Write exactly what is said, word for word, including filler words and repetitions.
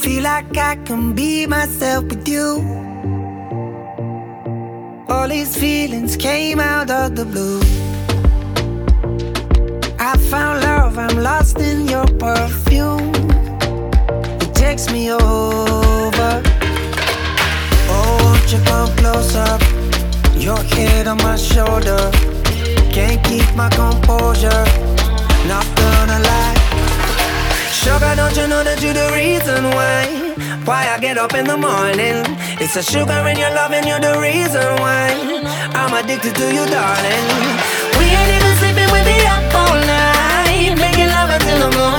feel like I can be myself with you. All these feelings came out of the blue. I found love, I'm lost in your perfume. It takes me over. Oh, won't you come closer? Your head on my shoulder. Can't keep my composure. Not gonna lie. Sugar, don't you know that you're the reason why? Why I get up in the morning. It's the sugar in your love and you're the reason why I'm addicted to you, darling. We ain't even sleeping, we be up all night, making love until the morning.